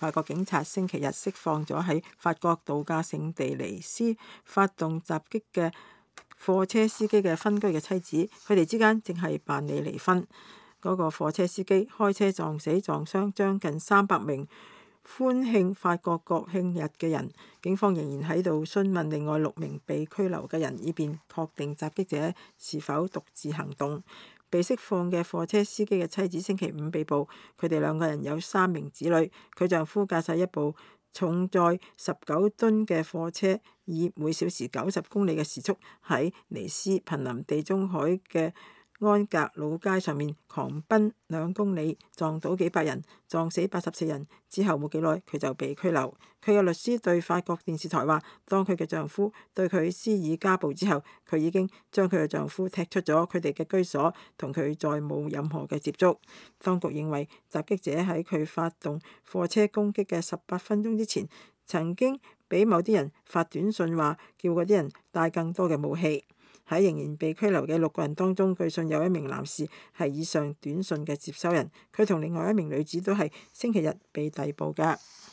法國警察星期日釋放咗喺法國度假勝地尼斯發動襲擊嘅貨車司機嘅分居嘅妻子，佢哋之間正係辦理離婚。嗰個貨車司機開車撞死撞傷將近300名歡慶法國國慶日嘅人。警方仍然喺度詢問另外6名被拘留嘅人，以便確定襲擊者是否獨自行動。被釋放嘅貨車司機嘅妻子星期5被捕，佢哋2個人有3名子女。佢丈夫駕駛一部重載19噸嘅貨車，以每小時90公里嘅時速喺尼斯瀕臨地中海嘅安格老街上面狂奔2公里，撞倒幾百人，撞死84人。之後冇幾耐，佢就被拘留。佢嘅律師對法國電視台話，當佢嘅丈夫對佢施以家暴之後，佢已經將佢嘅丈夫踢出咗佢哋嘅居所，同佢再冇任何嘅接觸。當局認為襲擊者喺佢發動貨車攻擊嘅18分鐘之前，曾經俾某啲人發短信話，叫嗰啲人帶更多嘅武器。喺仍然被拘留嘅6個人當中，據信有1名男士係以上短信嘅接收人，佢同另外1名女子都係星期日被逮捕㗎。